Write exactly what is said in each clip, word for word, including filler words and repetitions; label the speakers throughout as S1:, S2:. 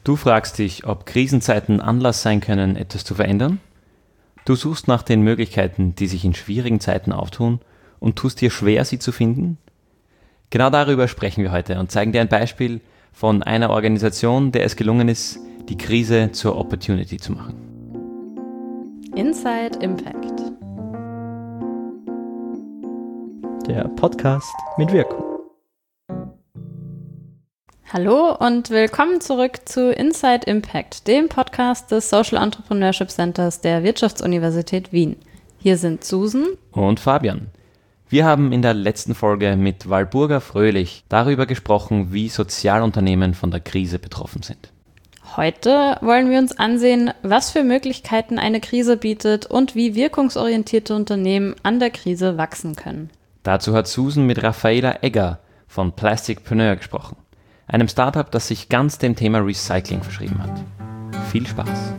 S1: Du fragst dich, ob Krisenzeiten Anlass sein können, etwas zu verändern? Du suchst nach den Möglichkeiten, die sich in schwierigen Zeiten auftun und tust dir schwer, sie zu finden? Genau darüber sprechen wir heute und zeigen dir ein Beispiel von einer Organisation, der es gelungen ist, die Krise zur Opportunity zu machen.
S2: Inside Impact.
S3: Der Podcast mit Wirkung.
S2: Hallo und willkommen zurück zu Inside Impact, dem Podcast des Social Entrepreneurship Centers der Wirtschaftsuniversität Wien. Hier sind Susan
S1: und Fabian. Wir haben in der letzten Folge mit Walburga Fröhlich darüber gesprochen, wie Sozialunternehmen von der Krise betroffen sind.
S2: Heute wollen wir uns ansehen, was für Möglichkeiten eine Krise bietet und wie wirkungsorientierte Unternehmen an der Krise wachsen können.
S1: Dazu hat Susan mit Raffaela Egger von Plasticpreneur gesprochen, einem Startup, das sich ganz dem Thema Recycling verschrieben hat. Viel Spaß!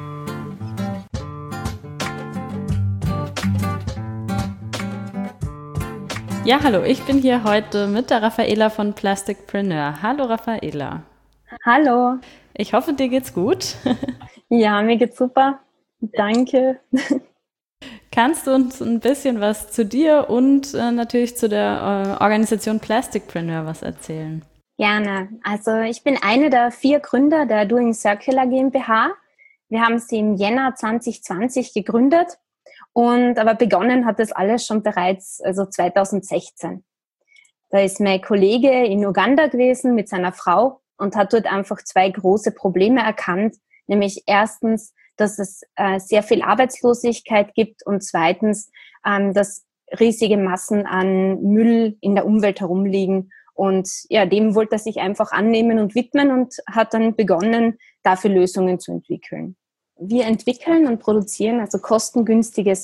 S2: Ja, hallo, ich bin hier heute mit der Raffaela von Plasticpreneur. Hallo Raffaela.
S4: Hallo.
S2: Ich hoffe, dir geht's gut.
S4: Ja, mir geht's super. Danke.
S2: Kannst du uns ein bisschen was zu dir und äh, natürlich zu der äh, Organisation Plasticpreneur was erzählen?
S4: Gerne. Also ich bin eine der vier Gründer der Doing Circular GmbH. Wir haben sie im Jänner zwanzig zwanzig gegründet und aber begonnen hat das alles schon bereits also zweitausendsechzehn. Da ist mein Kollege in Uganda gewesen mit seiner Frau und hat dort einfach zwei große Probleme erkannt, nämlich erstens, dass es äh, sehr viel Arbeitslosigkeit gibt und zweitens, ähm, dass riesige Massen an Müll in der Umwelt herumliegen. Und ja, dem wollte er sich einfach annehmen und widmen und hat dann begonnen, dafür Lösungen zu entwickeln. Wir entwickeln und produzieren also kostengünstige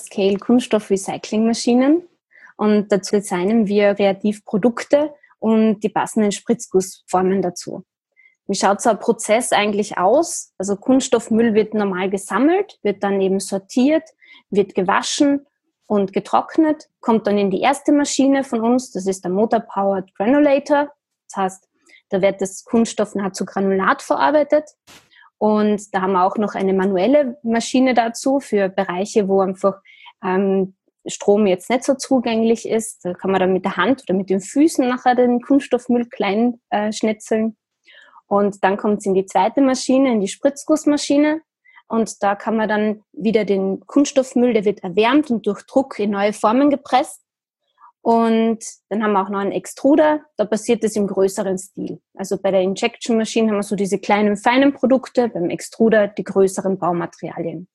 S4: Small-Scale-Kunststoff-Recycling-Maschinen und dazu designen wir kreativ Produkte und die passenden Spritzgussformen dazu. Wie schaut so ein Prozess eigentlich aus? Also Kunststoffmüll wird normal gesammelt, wird dann eben sortiert, wird gewaschen und getrocknet, kommt dann in die erste Maschine von uns, das ist der Motor-Powered Granulator. Das heißt, da wird das Kunststoff nachher zu Granulat verarbeitet. Und da haben wir auch noch eine manuelle Maschine dazu für Bereiche, wo einfach ähm, Strom jetzt nicht so zugänglich ist. Da kann man dann mit der Hand oder mit den Füßen nachher den Kunststoffmüll klein äh, schnetzeln. Und dann kommt es in die zweite Maschine, in die Spritzgussmaschine. Und da kann man dann wieder den Kunststoffmüll, der wird erwärmt und durch Druck in neue Formen gepresst. Und dann haben wir auch noch einen Extruder, da passiert das im größeren Stil. Also bei der Injection Machine haben wir so diese kleinen, feinen Produkte, beim Extruder die größeren Baumaterialien.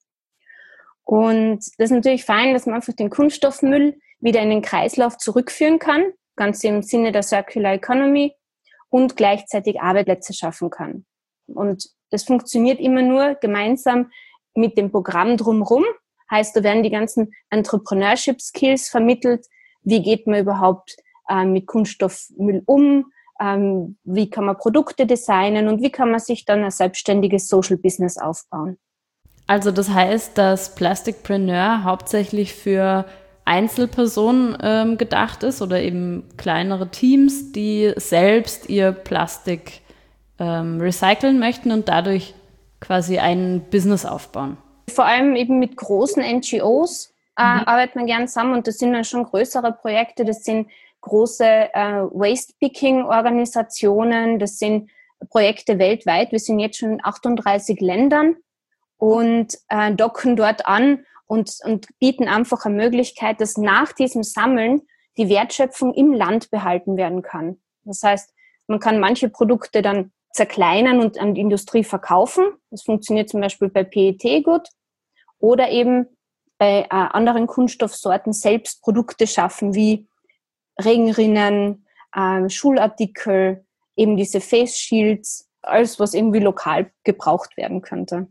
S4: Und das ist natürlich fein, dass man einfach den Kunststoffmüll wieder in den Kreislauf zurückführen kann, ganz im Sinne der Circular Economy, und gleichzeitig Arbeitsplätze schaffen kann. Und das funktioniert immer nur gemeinsam mit dem Programm drumherum. Heißt, da werden die ganzen Entrepreneurship-Skills vermittelt. Wie geht man überhaupt äh, mit Kunststoffmüll um? Ähm, wie kann man Produkte designen? Und wie kann man sich dann ein selbstständiges Social Business aufbauen?
S2: Also das heißt, dass Plasticpreneur hauptsächlich für Einzelpersonen ähm, gedacht ist oder eben kleinere Teams, die selbst ihr Plastik ähm, recyceln möchten und dadurch quasi ein Business aufbauen.
S4: Vor allem eben mit großen N G Os äh, mhm. arbeitet man gern zusammen und das sind dann schon größere Projekte, das sind große äh, Waste-Picking-Organisationen, das sind Projekte weltweit, wir sind jetzt schon in achtunddreißig Ländern und äh, docken dort an und, und bieten einfach eine Möglichkeit, dass nach diesem Sammeln die Wertschöpfung im Land behalten werden kann. Das heißt, man kann manche Produkte dann zerkleinern und an die Industrie verkaufen. Das funktioniert zum Beispiel bei P E T gut. Oder eben bei äh, anderen Kunststoffsorten selbst Produkte schaffen, wie Regenrinnen, äh, Schulartikel, eben diese Face Shields, alles, was irgendwie lokal gebraucht werden könnte.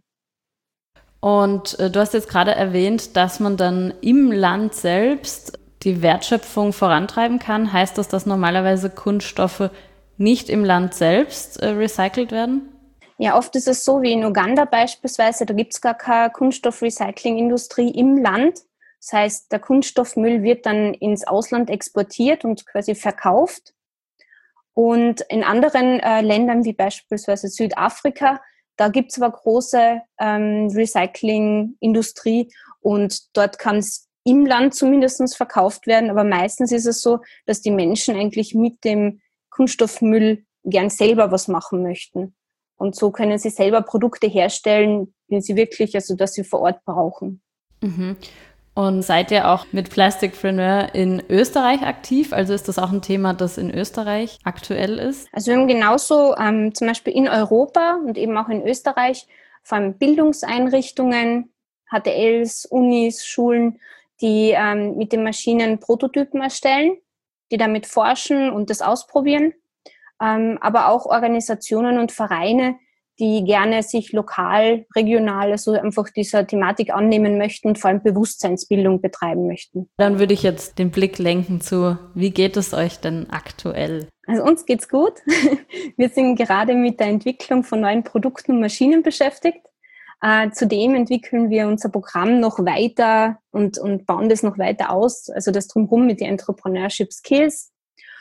S2: Und äh, du hast jetzt gerade erwähnt, dass man dann im Land selbst die Wertschöpfung vorantreiben kann. Heißt das, dass normalerweise Kunststoffe nicht im Land selbst äh, recycelt werden?
S4: Ja, oft ist es so wie in Uganda beispielsweise, da gibt es gar keine Kunststoffrecyclingindustrie im Land. Das heißt, der Kunststoffmüll wird dann ins Ausland exportiert und quasi verkauft. Und in anderen äh, Ländern, wie beispielsweise Südafrika, da gibt es aber große ähm, Recycling-Industrie und dort kann es im Land zumindest verkauft werden. Aber meistens ist es so, dass die Menschen eigentlich mit dem Kunststoffmüll gern selber was machen möchten. Und so können sie selber Produkte herstellen, die sie wirklich, also dass sie vor Ort brauchen.
S2: Mhm. Und seid ihr auch mit Plasticpreneur in Österreich aktiv? Also ist das auch ein Thema, das in Österreich aktuell ist?
S4: Also wir haben genauso ähm, zum Beispiel in Europa und eben auch in Österreich vor allem Bildungseinrichtungen, H T Ls, Unis, Schulen, die ähm, mit den Maschinen Prototypen erstellen, die damit forschen und das ausprobieren. Ähm, aber auch Organisationen und Vereine, die gerne sich lokal, regional, also einfach dieser Thematik annehmen möchten und vor allem Bewusstseinsbildung betreiben möchten.
S2: Dann würde ich jetzt den Blick lenken zu, wie geht es euch denn aktuell?
S4: Also uns geht's gut. Wir sind gerade mit der Entwicklung von neuen Produkten und Maschinen beschäftigt. Äh, zudem entwickeln wir unser Programm noch weiter und, und bauen das noch weiter aus, also das Drumherum mit den Entrepreneurship Skills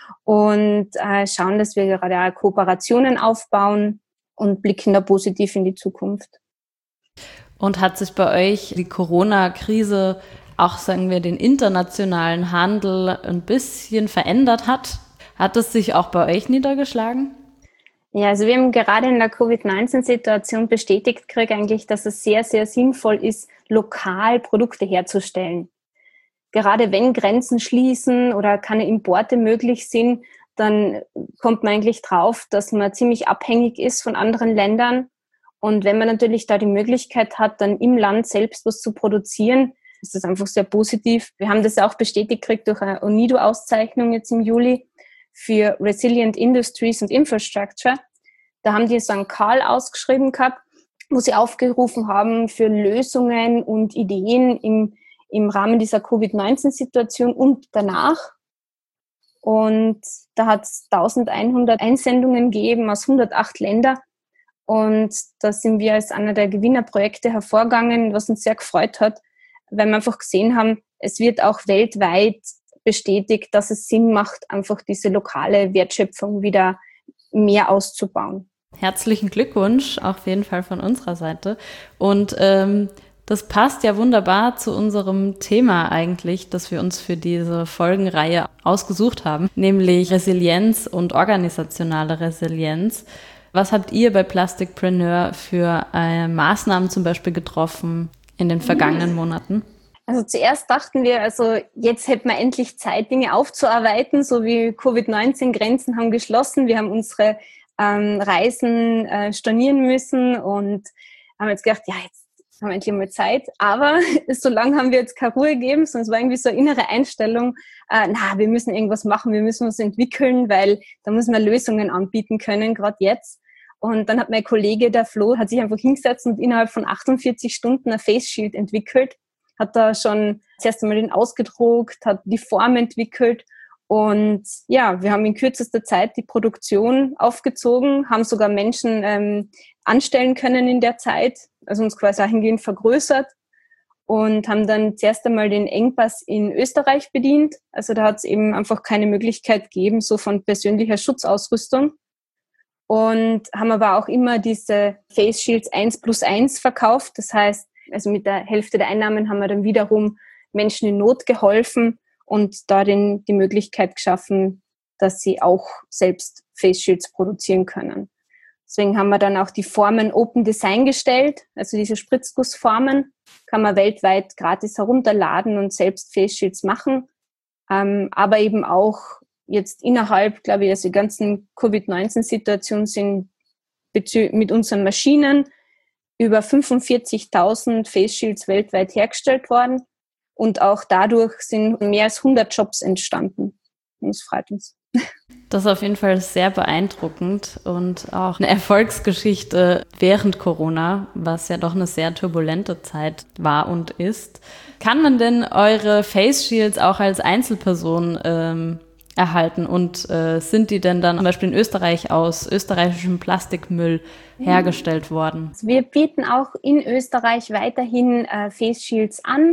S4: und äh, schauen, dass wir gerade auch Kooperationen aufbauen und blicken da positiv in die Zukunft.
S2: Und hat sich bei euch die Corona-Krise auch, sagen wir, den internationalen Handel ein bisschen verändert hat? Hat es sich auch bei euch niedergeschlagen?
S4: Ja, also wir haben gerade in der Covid neunzehn Situation bestätigt gekriegt eigentlich, dass es sehr, sehr sinnvoll ist, lokal Produkte herzustellen. Gerade wenn Grenzen schließen oder keine Importe möglich sind, dann kommt man eigentlich drauf, dass man ziemlich abhängig ist von anderen Ländern. Und wenn man natürlich da die Möglichkeit hat, dann im Land selbst was zu produzieren, ist das einfach sehr positiv. Wir haben das auch bestätigt gekriegt durch eine UNIDO-Auszeichnung jetzt im Juli für Resilient Industries und Infrastructure. Da haben die Sankt Karl ausgeschrieben gehabt, wo sie aufgerufen haben für Lösungen und Ideen im, im Rahmen dieser Covid neunzehn Situation und danach. Und da hat es eintausendeinhundert Einsendungen gegeben aus hundertacht Ländern. Und da sind wir als einer der Gewinnerprojekte hervorgegangen, was uns sehr gefreut hat, weil wir einfach gesehen haben, es wird auch weltweit bestätigt, dass es Sinn macht, einfach diese lokale Wertschöpfung wieder mehr auszubauen.
S2: Herzlichen Glückwunsch, auf jeden Fall von unserer Seite. Und ähm, das passt ja wunderbar zu unserem Thema eigentlich, das wir uns für diese Folgenreihe ausgesucht haben, nämlich Resilienz und organisationale Resilienz. Was habt ihr bei Plasticpreneur für äh, Maßnahmen zum Beispiel getroffen in den vergangenen Monaten?
S4: Also zuerst dachten wir, also jetzt hätten wir endlich Zeit, Dinge aufzuarbeiten, so wie Covid neunzehn, Grenzen haben geschlossen. Wir haben unsere ähm, Reisen äh, stornieren müssen und haben jetzt gedacht, ja, jetzt haben wir endlich mal Zeit. Aber so lange haben wir jetzt keine Ruhe gegeben, sondern es war irgendwie so eine innere Einstellung, äh, na, wir müssen irgendwas machen, wir müssen uns entwickeln, weil da müssen wir Lösungen anbieten können, gerade jetzt. Und dann hat mein Kollege, der Flo, hat sich einfach hingesetzt und innerhalb von achtundvierzig Stunden ein Face Shield entwickelt, hat da schon das erste Mal den ausgedruckt, hat die Form entwickelt und ja, wir haben in kürzester Zeit die Produktion aufgezogen, haben sogar Menschen ähm, anstellen können in der Zeit, also uns quasi dahingehend vergrößert und haben dann zuerst einmal den Engpass in Österreich bedient. Also da hat es eben einfach keine Möglichkeit gegeben, so von persönlicher Schutzausrüstung. Und haben aber auch immer diese Face Shields eins plus eins verkauft. Das heißt, also mit der Hälfte der Einnahmen haben wir dann wiederum Menschen in Not geholfen und da den, die Möglichkeit geschaffen, dass sie auch selbst Face Shields produzieren können. Deswegen haben wir dann auch die Formen Open Design gestellt, also diese Spritzgussformen kann man weltweit gratis herunterladen und selbst Face Shields machen, ähm, aber eben auch jetzt innerhalb, glaube ich, also die ganzen Covid neunzehn Situationen sind bezü- mit unseren Maschinen über fünfundvierzigtausend Face Shields weltweit hergestellt worden und auch dadurch sind mehr als hundert Jobs entstanden. Und das freut uns.
S2: Das ist auf jeden Fall sehr beeindruckend und auch eine Erfolgsgeschichte während Corona, was ja doch eine sehr turbulente Zeit war und ist. Kann man denn eure Face Shields auch als Einzelperson ähm, erhalten und äh, sind die denn dann zum Beispiel in Österreich aus österreichischem Plastikmüll hergestellt worden?
S4: Wir bieten auch in Österreich weiterhin äh, Face Shields an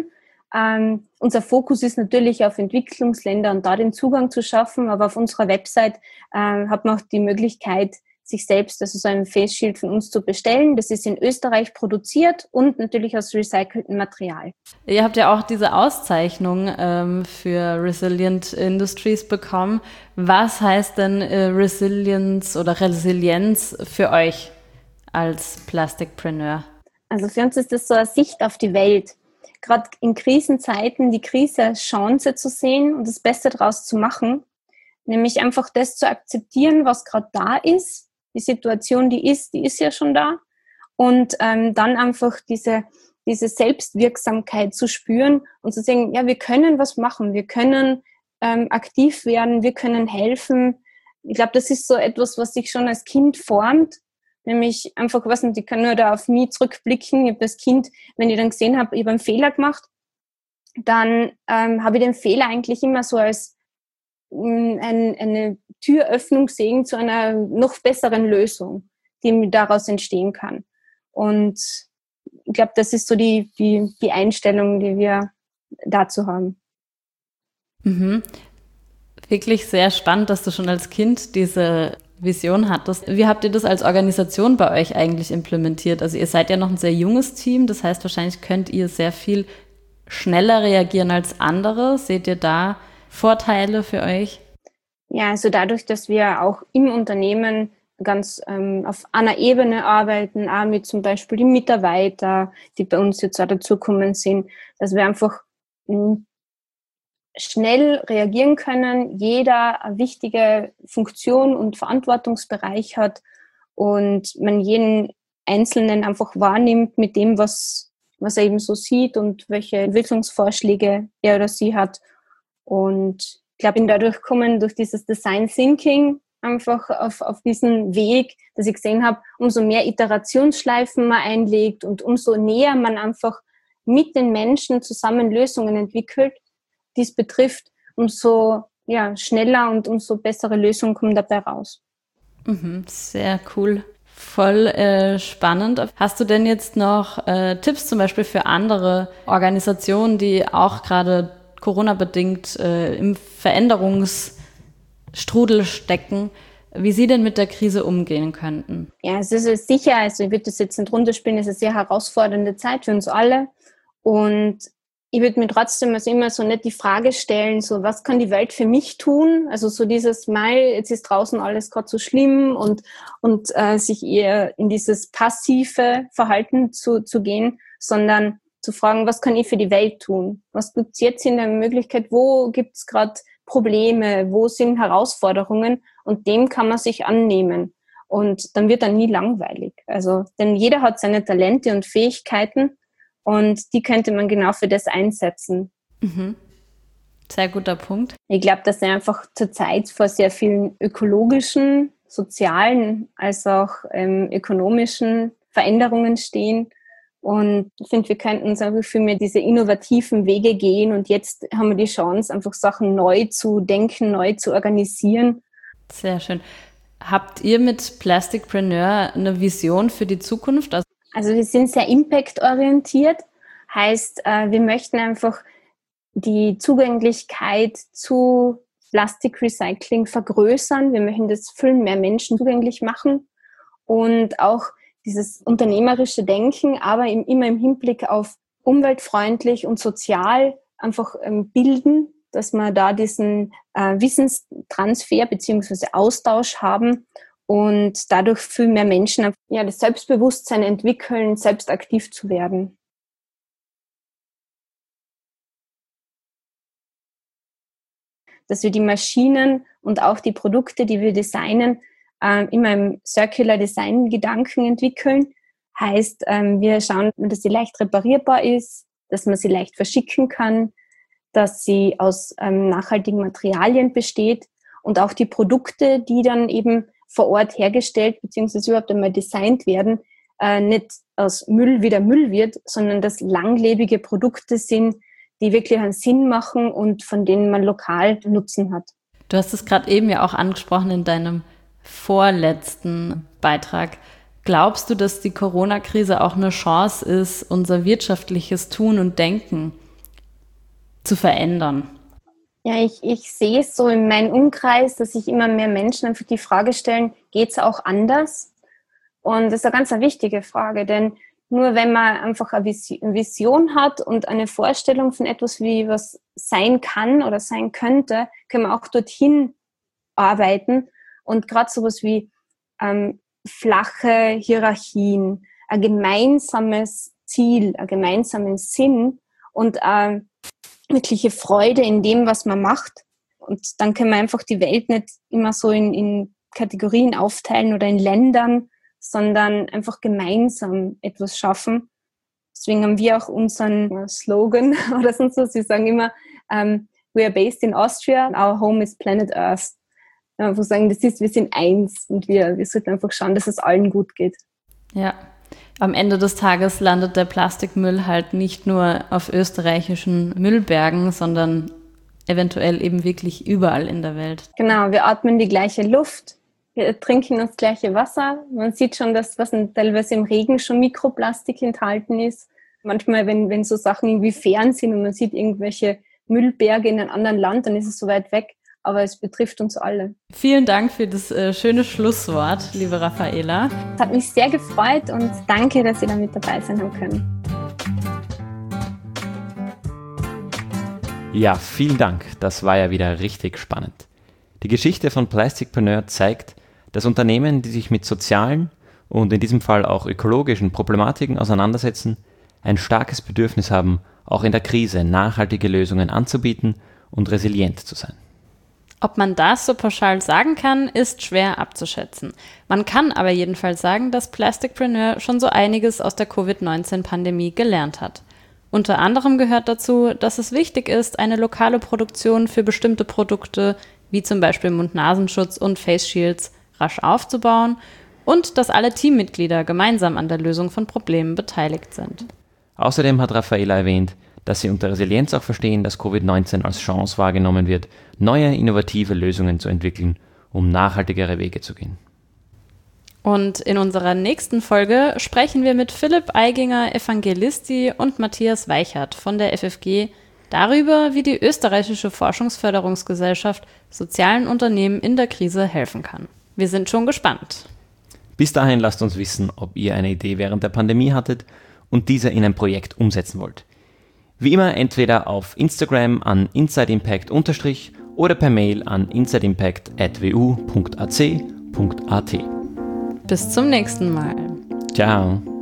S4: Ähm, unser Fokus ist natürlich auf Entwicklungsländer und da den Zugang zu schaffen, aber auf unserer Website äh, hat man auch die Möglichkeit, sich selbst, also so ein Face Shield von uns zu bestellen. Das ist in Österreich produziert und natürlich aus recyceltem Material.
S2: Ihr habt ja auch diese Auszeichnung ähm, für Resilient Industries bekommen. Was heißt denn äh, Resilience oder Resilienz für euch als Plasticpreneur?
S4: Also für uns ist das so eine Sicht auf die Welt. Gerade in Krisenzeiten die Krise als Chance zu sehen und das Beste daraus zu machen. Nämlich einfach das zu akzeptieren, was gerade da ist. Die Situation, die ist, die ist ja schon da. Und ähm, dann einfach diese, diese Selbstwirksamkeit zu spüren und zu sagen, ja, wir können was machen, wir können ähm, aktiv werden, wir können helfen. Ich glaube, das ist so etwas, was sich schon als Kind formt. Nämlich einfach, was nicht, ich kann nur da auf mich zurückblicken. Ich habe das Kind, wenn ich dann gesehen habe, ich habe einen Fehler gemacht, dann ähm, habe ich den Fehler eigentlich immer so als ähm, ein, eine Türöffnung sehen zu einer noch besseren Lösung, die daraus entstehen kann. Und ich glaube, das ist so die, die, die Einstellung, die wir dazu haben.
S2: Mhm. Wirklich sehr spannend, dass du schon als Kind diese Vision hattest. Wie habt ihr das als Organisation bei euch eigentlich implementiert? Also ihr seid ja noch ein sehr junges Team, das heißt, wahrscheinlich könnt ihr sehr viel schneller reagieren als andere. Seht ihr da Vorteile für euch?
S4: Ja, also dadurch, dass wir auch im Unternehmen ganz ähm, auf einer Ebene arbeiten, auch mit zum Beispiel die Mitarbeiter, die bei uns jetzt auch dazukommen sind, dass wir einfach mh, schnell reagieren können, jeder eine wichtige Funktion und Verantwortungsbereich hat und man jeden Einzelnen einfach wahrnimmt mit dem, was, was er eben so sieht und welche Entwicklungsvorschläge er oder sie hat. Und ich glaube, dadurch kommen durch dieses Design Thinking einfach auf, auf diesen Weg, dass ich gesehen habe, umso mehr Iterationsschleifen man einlegt und umso näher man einfach mit den Menschen zusammen Lösungen entwickelt, die es betrifft, umso ja, schneller und umso bessere Lösungen kommen dabei raus.
S2: Mhm, sehr cool. Voll äh, spannend. Hast du denn jetzt noch äh, Tipps zum Beispiel für andere Organisationen, die auch gerade Corona-bedingt äh, im Veränderungsstrudel stecken, wie sie denn mit der Krise umgehen könnten?
S4: Ja, es ist sicher, also ich würde das jetzt nicht runterspielen, es ist eine sehr herausfordernde Zeit für uns alle und ich würde mir trotzdem also immer so nicht die Frage stellen, so was kann die Welt für mich tun? Also so dieses Mal, jetzt ist draußen alles gerade so schlimm und und äh, sich eher in dieses passive Verhalten zu zu gehen, sondern zu fragen, was kann ich für die Welt tun? Was gibt's jetzt in der Möglichkeit? Wo gibt's gerade Probleme? Wo sind Herausforderungen? Und dem kann man sich annehmen. Und dann wird er nie langweilig. Also, denn jeder hat seine Talente und Fähigkeiten und die könnte man genau für das einsetzen.
S2: Mhm. Sehr guter Punkt.
S4: Ich glaube, dass wir einfach zurzeit vor sehr vielen ökologischen, sozialen als auch ähm, ökonomischen Veränderungen stehen. Und ich finde, wir könnten uns einfach viel mehr diese innovativen Wege gehen. Und jetzt haben wir die Chance, einfach Sachen neu zu denken, neu zu organisieren.
S2: Sehr schön. Habt ihr mit Plasticpreneur eine Vision für die Zukunft? Also,
S4: also wir sind sehr impactorientiert. Heißt, äh, wir möchten einfach die Zugänglichkeit zu Plastikrecycling vergrößern. Wir möchten das viel mehr Menschen zugänglich machen. Und auch dieses unternehmerische Denken, aber im, immer im Hinblick auf umweltfreundlich und sozial einfach ähm, bilden, dass wir da diesen äh, Wissenstransfer bzw. Austausch haben und dadurch viel mehr Menschen ja, das Selbstbewusstsein entwickeln, selbst aktiv zu werden. Dass wir die Maschinen und auch die Produkte, die wir designen, äh, immer im Circular Design Gedanken entwickeln. Heißt, ähm, wir schauen, dass sie leicht reparierbar ist, dass man sie leicht verschicken kann, dass sie aus ähm, nachhaltigen Materialien besteht und auch die Produkte, die dann eben vor Ort hergestellt bzw. überhaupt einmal designt werden, äh, nicht aus Müll wieder Müll wird, sondern dass langlebige Produkte sind, die wirklich einen Sinn machen und von denen man lokal Nutzen hat.
S2: Du hast es gerade eben ja auch angesprochen in deinem vorletzten Beitrag. Glaubst du, dass die Corona-Krise auch eine Chance ist, unser wirtschaftliches Tun und Denken zu verändern?
S4: Ja, ich, ich sehe es so in meinem Umkreis, dass sich immer mehr Menschen einfach die Frage stellen, geht es auch anders? Und das ist eine ganz eine wichtige Frage, denn nur wenn man einfach eine Vision hat und eine Vorstellung von etwas, wie was sein kann oder sein könnte, können wir auch dorthin arbeiten. Und gerade sowas wie ähm, flache Hierarchien, ein gemeinsames Ziel, einen gemeinsamen Sinn und äh, wirkliche Freude in dem, was man macht. Und dann können wir einfach die Welt nicht immer so in, in Kategorien aufteilen oder in Ländern, sondern einfach gemeinsam etwas schaffen. Deswegen haben wir auch unseren Slogan oder sonst was. Wir sagen immer, um, we are based in Austria, our home is planet Earth. Wir sagen, das ist, wir sind eins und wir, wir sollten einfach schauen, dass es allen gut geht.
S2: Ja. Am Ende des Tages landet der Plastikmüll halt nicht nur auf österreichischen Müllbergen, sondern eventuell eben wirklich überall in der Welt.
S4: Genau, wir atmen die gleiche Luft, wir trinken das gleiche Wasser. Man sieht schon, dass was teilweise im Regen schon Mikroplastik enthalten ist. Manchmal, wenn, wenn so Sachen irgendwie fern sind und man sieht irgendwelche Müllberge in einem anderen Land, dann ist es so weit weg. Aber es betrifft uns alle.
S2: Vielen Dank für das äh, schöne Schlusswort, liebe Raffaela.
S4: Es hat mich sehr gefreut und danke, dass ihr da mit dabei sein haben können.
S1: Ja, vielen Dank. Das war ja wieder richtig spannend. Die Geschichte von Plasticpreneur zeigt, dass Unternehmen, die sich mit sozialen und in diesem Fall auch ökologischen Problematiken auseinandersetzen, ein starkes Bedürfnis haben, auch in der Krise nachhaltige Lösungen anzubieten und resilient zu sein.
S2: Ob man das so pauschal sagen kann, ist schwer abzuschätzen. Man kann aber jedenfalls sagen, dass Plasticpreneur schon so einiges aus der Covid neunzehn Pandemie gelernt hat. Unter anderem gehört dazu, dass es wichtig ist, eine lokale Produktion für bestimmte Produkte, wie zum Beispiel Mund-Nasenschutz und Face Shields, rasch aufzubauen und dass alle Teammitglieder gemeinsam an der Lösung von Problemen beteiligt sind.
S1: Außerdem hat Raffaela erwähnt, dass sie unter Resilienz auch verstehen, dass Covid neunzehn als Chance wahrgenommen wird, neue, innovative Lösungen zu entwickeln, um nachhaltigere Wege zu gehen.
S2: Und in unserer nächsten Folge sprechen wir mit Philipp Eiginger Evangelisti und Matthias Weichert von der F F G darüber, wie die österreichische Forschungsförderungsgesellschaft sozialen Unternehmen in der Krise helfen kann. Wir sind schon gespannt.
S1: Bis dahin lasst uns wissen, ob ihr eine Idee während der Pandemie hattet und diese in ein Projekt umsetzen wollt. Wie immer entweder auf Instagram an insideimpact- oder per Mail an insideimpact at w u punkt a c punkt a t.
S2: Bis zum nächsten Mal.
S1: Ciao.